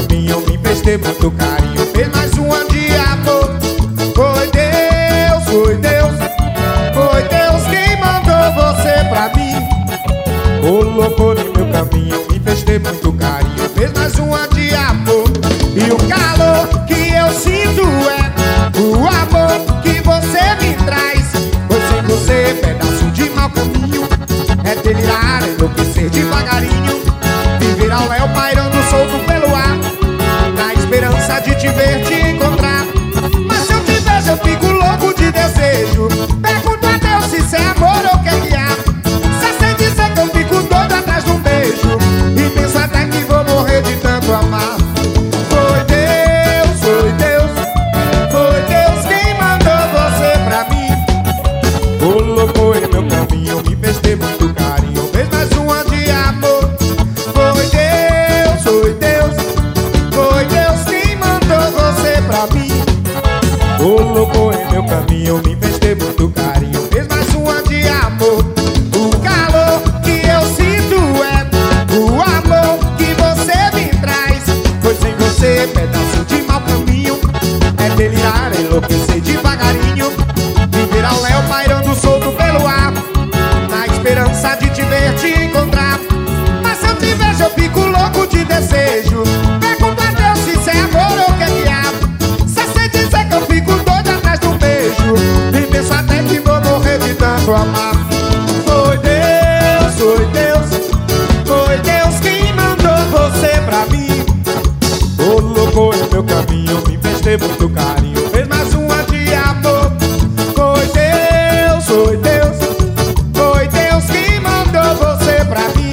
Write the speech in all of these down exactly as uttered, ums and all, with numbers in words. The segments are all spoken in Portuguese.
caminho, me fez ter muito carinho, fez mais uma de amor. Foi Deus, foi Deus, foi Deus quem mandou você pra mim. Colocou no meu caminho, me fez ter muito carinho, fez mais uma de amor. E o calor que eu sinto é o amor que você me traz. Pois sem você, pedaço de mau caminho, é delirar, enlouquecer devagarinho, viver ao léu pairando solto pelo ar, na esperança de te ver, te encontrar. Mas se eu te vejo eu fico louco de desejo, pergunto a Deus se isso é amor ou o que é que há. Só sei dizer que eu fico doido atrás de um beijo, e penso até que vou morrer de tanto amar. Foi Deus, foi Deus, foi Deus quem mandou você pra mim. Colocou em meu caminho, me fez ter muito carinho, fez mais uma de amor. Foi Deus, foi Deus, foi Deus quem mandou você pra mim. Colocou em meu caminho, me fez ter muito carinho, fez mais uma de amor. O calor que eu sinto é o amor que você me traz. Pois sem você, pedaço de mau caminho, é delirar, enlouquecer devagarinho, viver ao léu pairando solto pelo ar, na esperança de te ver, te encontrar. Mas se eu te vejo eu fico louco de desejo, pergunto a Deus se isso é amor ou o que é que há. Só sei dizer que eu fico doido atrás de um beijo, e penso até que vou morrer de tanto amar. Foi Deus, foi Deus, foi Deus quem mandou você pra mim. Colocou em meu caminho, me fez ter muito carinho, fez mais uma de amor. Foi Deus, foi Deus, foi Deus quem mandou você pra mim.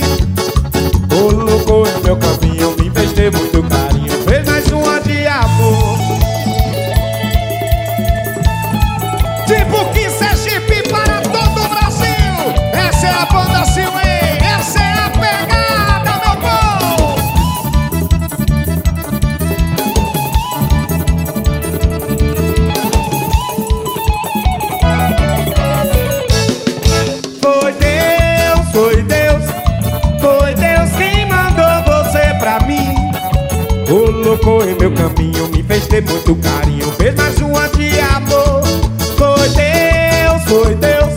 Colocou em meu caminho, me fez ter muito carinho, fez mais uma de amor. Tipo que Sergipe para todo o Brasil, essa é a banda Silê, essa é a pegada, meu povo. Foi Deus, foi Deus, foi Deus quem mandou você pra mim. Colocou em meu caminho, me fez ter muito carinho, fez mais uma de amor. Foi Deus, foi Deus,